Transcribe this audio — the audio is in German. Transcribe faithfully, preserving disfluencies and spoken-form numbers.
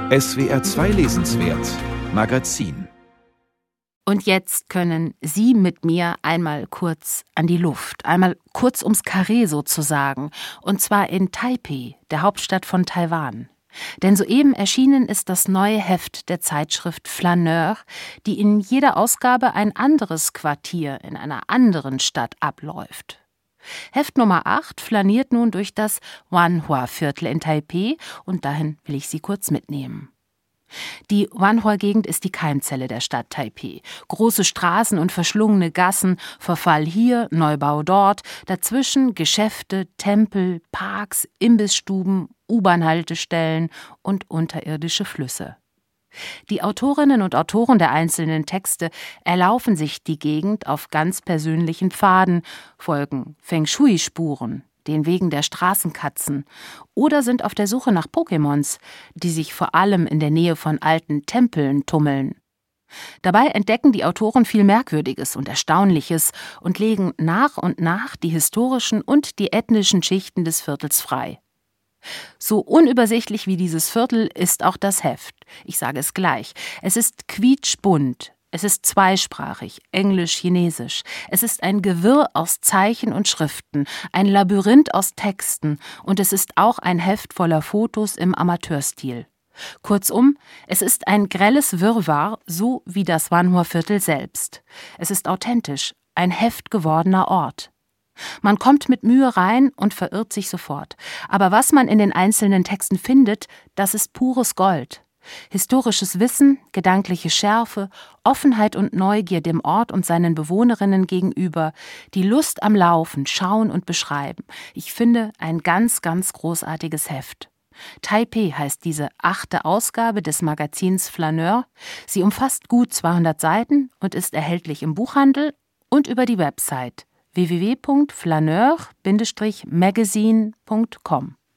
S W R zwei Lesenswert Magazin. Und jetzt können Sie mit mir einmal kurz an die Luft, einmal kurz ums Karree sozusagen, und zwar in Taipeh, der Hauptstadt von Taiwan. Denn soeben erschienen ist das neue Heft der Zeitschrift Flaneur, die in jeder Ausgabe ein anderes Quartier in einer anderen Stadt abläuft. Heft Nummer acht flaniert nun durch das Wanhua-Viertel in Taipeh und dahin will ich Sie kurz mitnehmen. Die Wanhua-Gegend ist die Keimzelle der Stadt Taipeh. Große Straßen und verschlungene Gassen, Verfall hier, Neubau dort, dazwischen Geschäfte, Tempel, Parks, Imbissstuben, U-Bahn-Haltestellen und unterirdische Flüsse. Die Autorinnen und Autoren der einzelnen Texte erlaufen sich die Gegend auf ganz persönlichen Pfaden, folgen Feng-Shui-Spuren, den Wegen der Straßenkatzen, oder sind auf der Suche nach Pokémons, die sich vor allem in der Nähe von alten Tempeln tummeln. Dabei entdecken die Autoren viel Merkwürdiges und Erstaunliches und legen nach und nach die historischen und die ethnischen Schichten des Viertels frei. So unübersichtlich wie dieses Viertel ist auch das Heft. Ich sage es gleich. Es ist quietschbunt. Es ist zweisprachig, Englisch-Chinesisch. Es ist ein Gewirr aus Zeichen und Schriften, ein Labyrinth aus Texten und es ist auch ein Heft voller Fotos im Amateurstil. Kurzum, es ist ein grelles Wirrwarr, so wie das Wanhua-Viertel selbst. Es ist authentisch, ein Heft gewordener Ort. Man kommt mit Mühe rein und verirrt sich sofort. Aber was man in den einzelnen Texten findet, das ist pures Gold. Historisches Wissen, gedankliche Schärfe, Offenheit und Neugier dem Ort und seinen Bewohnerinnen gegenüber, die Lust am Laufen, Schauen und Beschreiben. Ich finde, ein ganz, ganz großartiges Heft. Taipeh heißt diese achte Ausgabe des Magazins Flaneur. Sie umfasst gut zweihundert Seiten und ist erhältlich im Buchhandel und über die Website w w w punkt flaneur Bindestrich magazine punkt com.